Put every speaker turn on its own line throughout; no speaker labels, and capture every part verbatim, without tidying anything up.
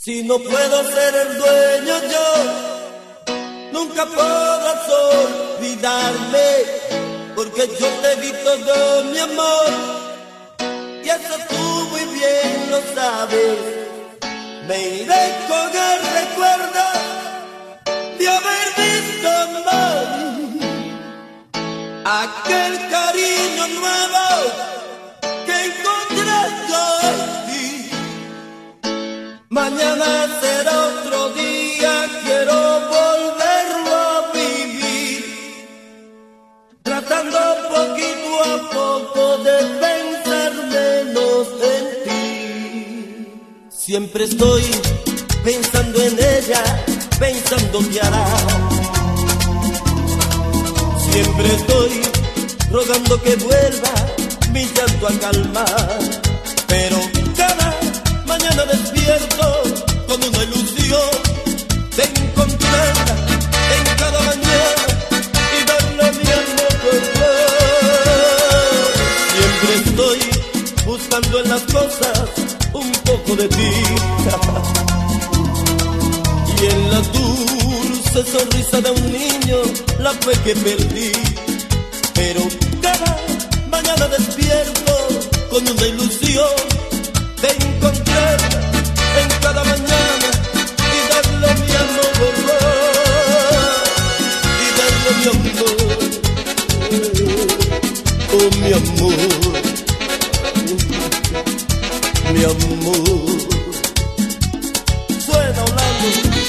Si no puedo ser el dueño yo, nunca podrás olvidarme, porque yo te di todo mi amor, y eso tú muy bien lo sabes. Me iré con el recuerdo de haber visto mal aquel cariño nuevo que encontré yo en ti. Mañana será otro día, quiero volverlo a vivir, tratando poquito a poco de pensar menos en ti. Siempre estoy pensando en ella, pensando qué hará. Siempre estoy rogando que vuelva mi llanto a calmar, pero cada mañana despierto con una ilusión de encontrarla en cada mañana y darle mi amor. Siempre estoy buscando en las cosas un poco de ti y en la dulce sonrisa de un niño la fe que perdí. Pero cada mañana despierto con una ilusión de encontrarla en cada mañana y darle mi amor, y darle mi amor, oh mi amor, mi amor. Suena Orlando.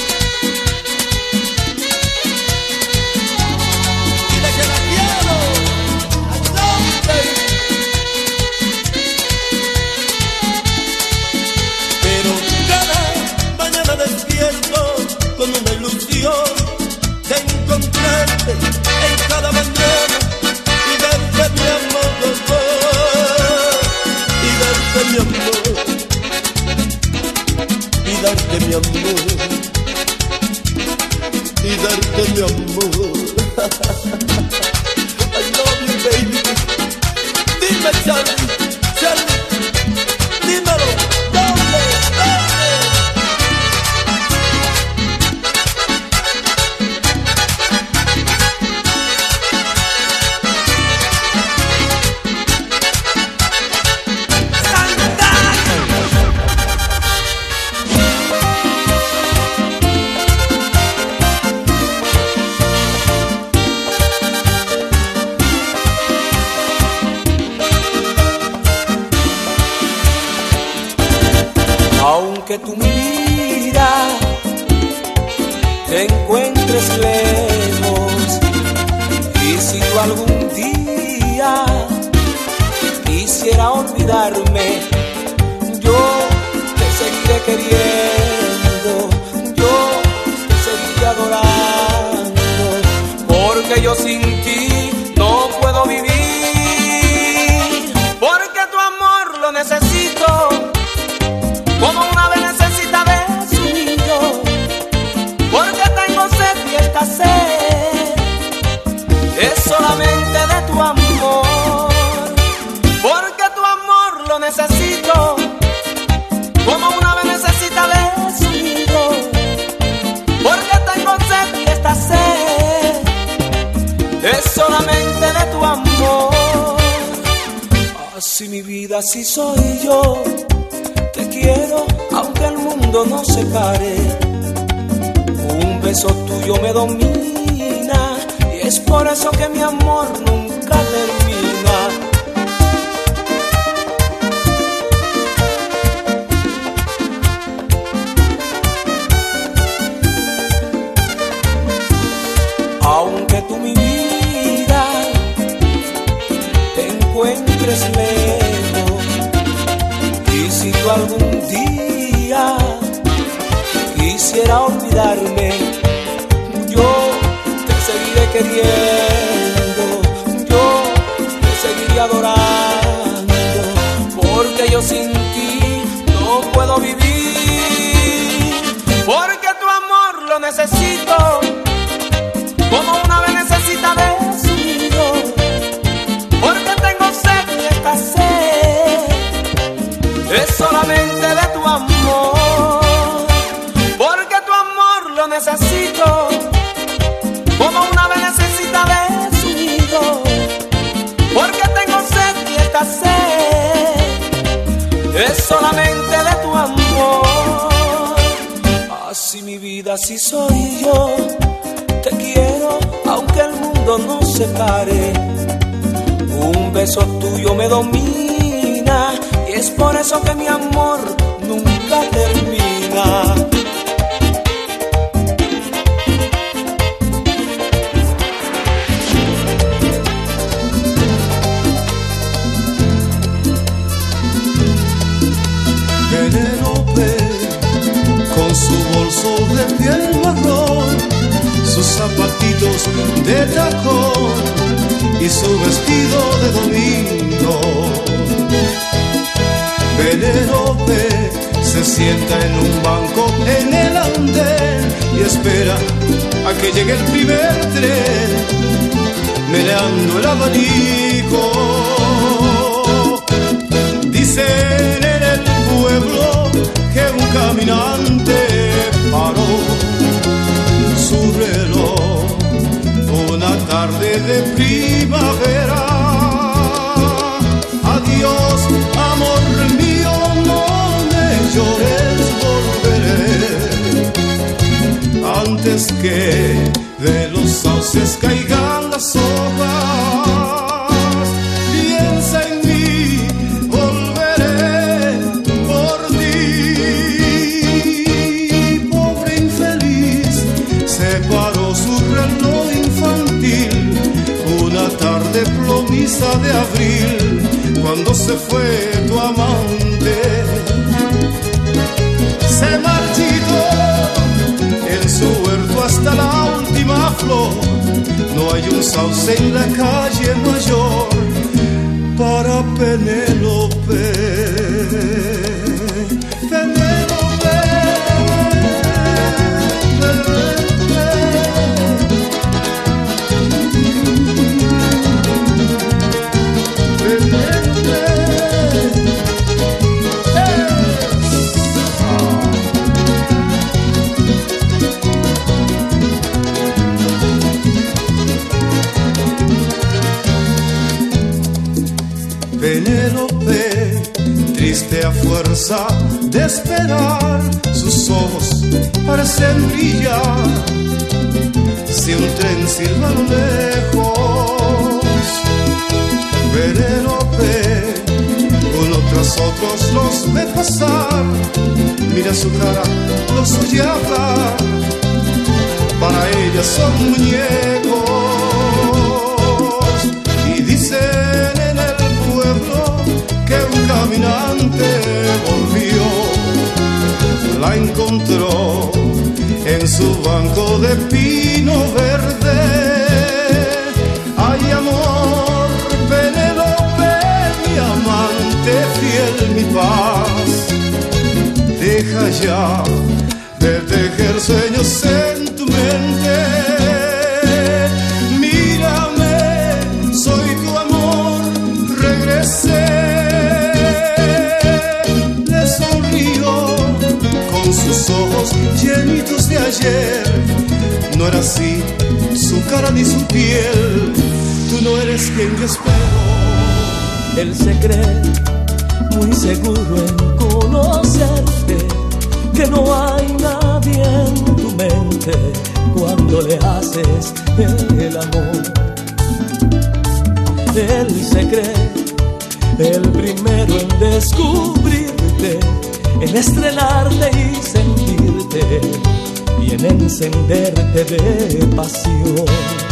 Con una ilusión de encontrarte en cada mañana y darte mi amor, y darte mi amor, y darte mi amor, y darte mi amor. I love you, baby. Dime, Charlie, Charlie, dímelo, ¿dónde, dónde?
Aunque tú mi vida te encuentres lejos, y si tú algún día quisiera olvidarme, yo te seguiré queriendo, yo te seguiré adorando, porque yo sin ti no puedo vivir, porque tu amor lo necesito como una ave necesita de su nido, porque tengo sed y esta sed es solamente de tu amor, porque tu amor lo necesito como una ave necesita de su nido, porque tengo sed y esta sed es solamente de tu amor. Así mi vida, así soy yo. Te quiero aunque el mundo nos separe, un beso tuyo me domina y es por eso que mi amor nunca termina. Aunque tú mi vida te encuentres lejos, y si tú algún día quisiera olvidarme, yo te seguiré queriendo, yo te seguiré adorando, porque yo sin ti no puedo vivir, porque tu amor lo necesito como una ave necesita de su nido, porque tengo sed y esta sed es solamente de tu amor, así soy yo, te quiero aunque el mundo nos separe. Un beso tuyo me domina y es por eso que mi amor nunca termina.
Penélope, con su bolso de piel marrón, sus zapatitos de tacón y su vestido de domingo. Penélope se sienta en un banco en el andén y espera a que llegue el primer tren, meneando el abanico. Dicen en el pueblo que un caminante paró su reloj una tarde de primavera. Adiós, amor mío, no me llores, volveré antes que de los sauces caigan las hojas. Piensa en mí, volveré por ti. Pobre infeliz, se paró su reloj infantil una tarde plomiza de abril, cuando se fue tu amante. Se marchitó en su huerto hasta la última flor. No hay un sauce en la calle mayor para Penélope. Penélope, Penélope, triste a fuerza de esperar, sus ojos parecen brillar. Si un tren silba a lo lejos, Penélope, uno tras otros los ve pasar. Mira su cara, los oye hablar, para ella son muñecos. Y dicen en el pueblo que un caminante volvió, la encontró en su banco de pino verde. Ay, amor, Penélope, mi amante fiel, mi paz, deja ya de tejer sueños en tu mente. Mírame, soy tu amor, regresé. Le sonrió con sus ojos llenitos de ayer. No era así su cara ni su piel. Tú no eres quien yo espero.
Él se cree muy seguro en conocerte, que no hay nadie en tu mente cuando le haces el amor. Él se cree el primero en descubrirte, en estrenarte y sentirte, y en encenderte de pasión.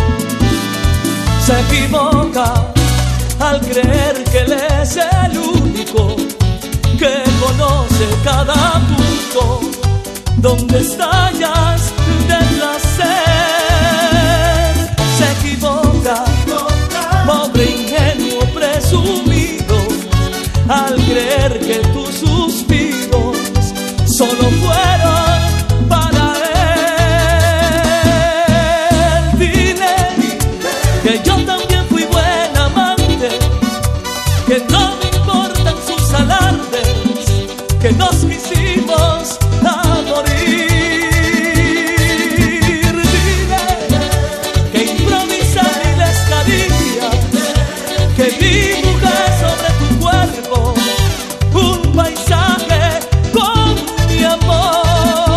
Se equivoca al creer que él es el único que conoce cada punto donde estallas de placer. Se equivoca, pobre ingenuo presumido, al creer que tus suspiros solo fueron para él. Dile que yo también fui buen amante, que no me importan sus alardes, que nos quisimos a morir. Dile que improvisa miles caricias, que dibujé sobre tu cuerpo un paisaje con mi amor.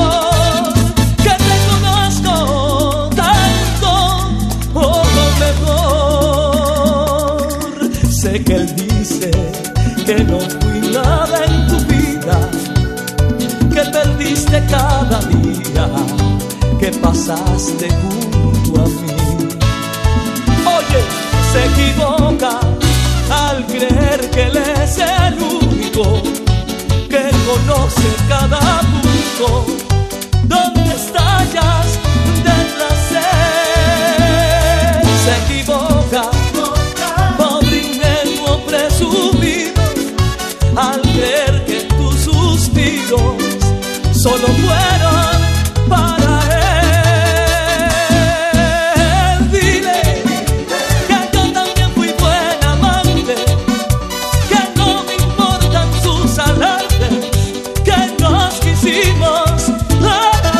pasaste junto a mí. Oye, se equivoca al creer que él es el único que conoce cada punto donde estallas de placer. Se equivoca, pobre ingenuo presumido, al creer que tus suspiros solo fueron para él. Dile que yo también fui buen amante, que no me importan sus alardes, que nos quisimos a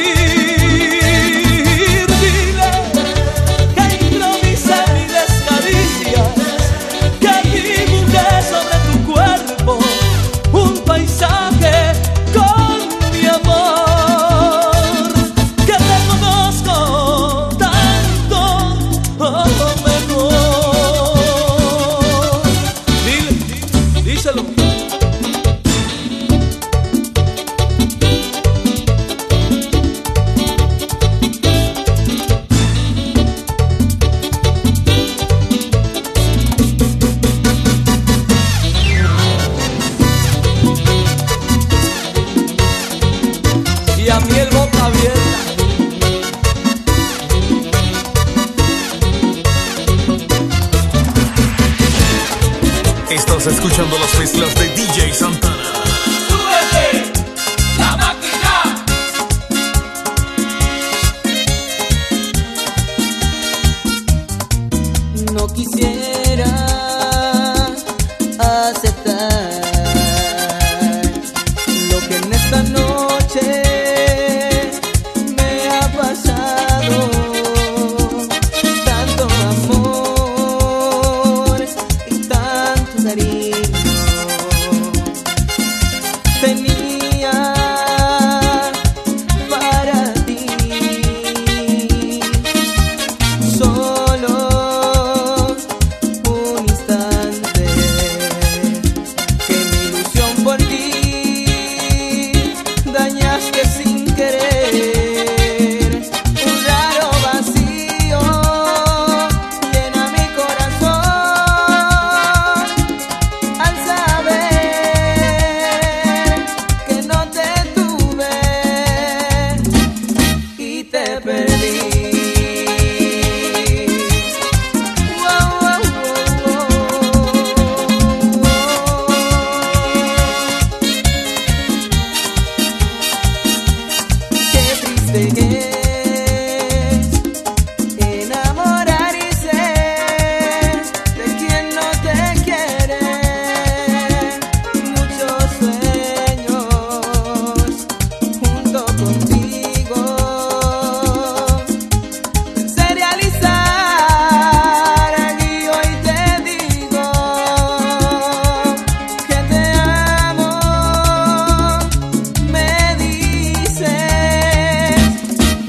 morir. Dile que improvisé miles caricias, que dibujé sobre tu cuerpo un paisaje con mi amor, que te conozco tanto o mejor. Dile, díselo. Y a mí el boca abierta.
Estás escuchando las mezclas de D J Santana.
¡Súbete! ¡La máquina!
No quisiera aceptar lo que en esta noche me ha pasado. Tanto amor y tanto cariño tenía para ti. Solo un instante que mi ilusión por ti dañaste sin querer. Un raro vacío llena mi corazón al saber que no te tuve y te perdí. Wow, wow, wow, qué triste es enamorarse de quien no te quiere. Muchos sueños junto contigo se realizar, y hoy te digo que te amo. Me dices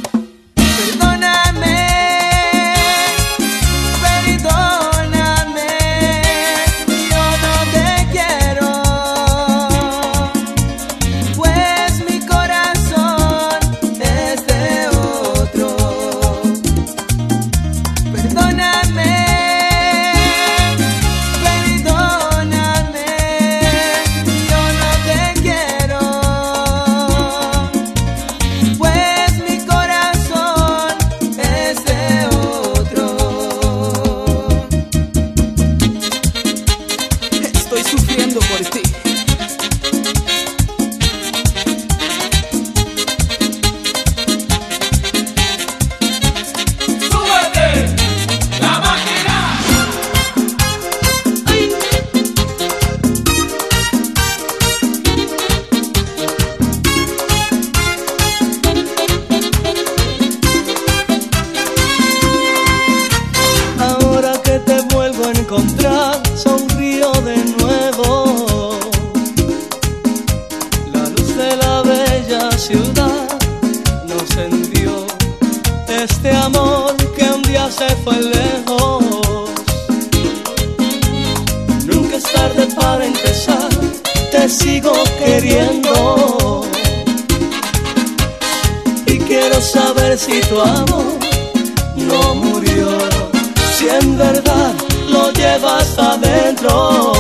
quiero saber si tu amor no murió, si en verdad lo llevas adentro.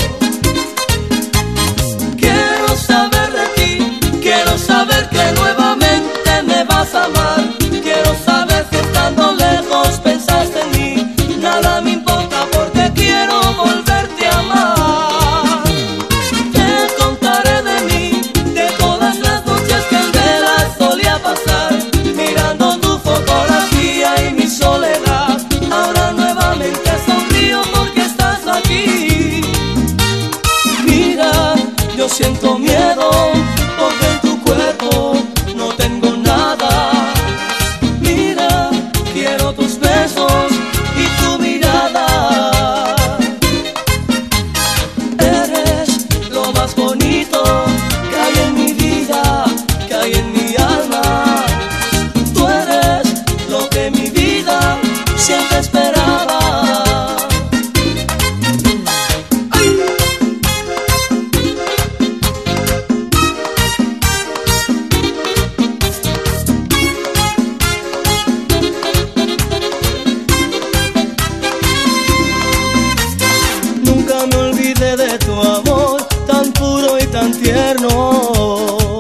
Quiero saber de ti, quiero saber que nuevamente me vas a amar. Quiero saber si estando lejos pensaste en mí. Nada me importa porque quiero volverte a amar. Te contaré de mí, de todas las noches que en velas solía pasar, mirando tu fotografía y mi soledad. Ahora nuevamente sonrío porque estás aquí. Mira, yo siento miedo porque en tu cuerpo no tengo nada. Mira, quiero tus besos y tu mirada. Eres lo más bonito que hay en mi vida, que hay en mi alma. Tú eres lo que mi vida siempre esperaba. Nunca me olvidé de tu amor tan puro y tan tierno.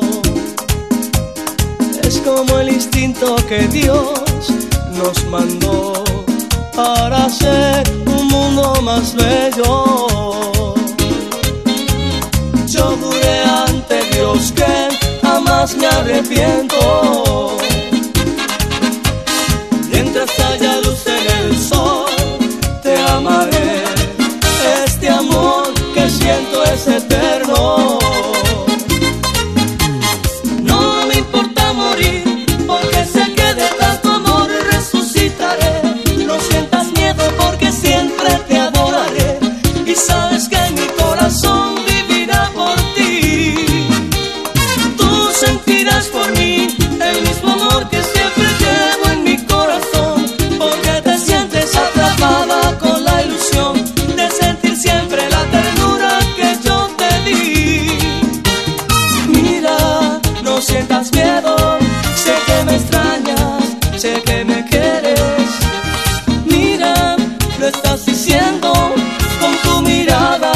Es como el instinto que Dios nos mandó para hacer un mundo más bello. Yo juré ante Dios que jamás me arrepiento. Mientras haya luz en el sol, te amaré. Este amor que siento es eterno. No me importa morir, porque sé que de tanto amor resucitaré. No sientas miedo porque siempre te adoraré. Y sabes que mi corazón vivirá por ti. Tú sentirás por mí el mismo amor que siempre llevo en mi corazón, porque te sientes atrapada con la ilusión de sentir siempre la ternura que yo te di. Mira, no sientas miedo, sé que me extrañas, sé que me quieres. Mira, lo estás diciendo con tu mirada.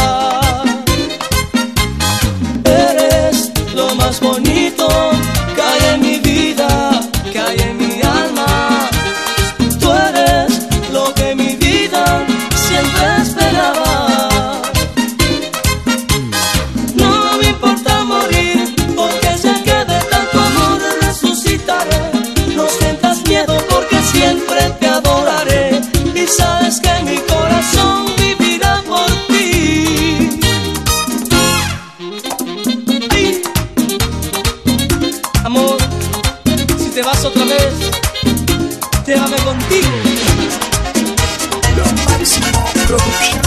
Eres lo más bonito que hay en mi vida, que hay en mi alma. Tú eres lo que mi vida siempre esperaba. No me importa morir, porque sé que de tanto amor resucitaré. No sientas miedo porque siempre te adoraré. Y sabes que mi corazón vivirá por ti. Ay. Amor, si te vas otra vez, llévame contigo.
Lo máximo producción.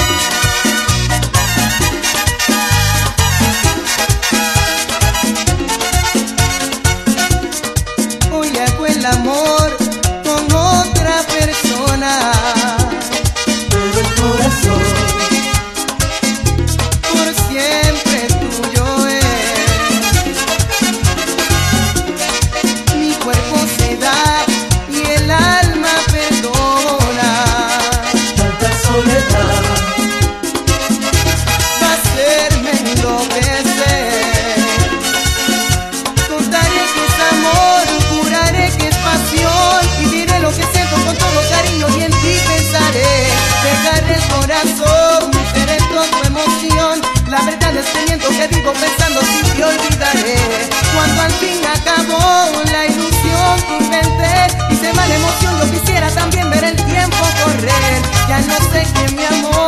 Hoy hago el amor con otra persona, pero el corazón por siempre tuyo es. Mi cuerpo se da y el alma perdona. Tanta soledad va a hacerme enloquecer. Contaré que es amor, juraré que es pasión, y diré lo que siento con todo cariño y en ti pensaré. Dejaré el corazón, seré toda tu emoción. La verdad es que miento, que vivo pensando si te olvidaré. Cuando al fin acabó la ilusión que inventé y se va la emoción, yo quisiera también ver el tiempo correr. Ya no sé que mi amor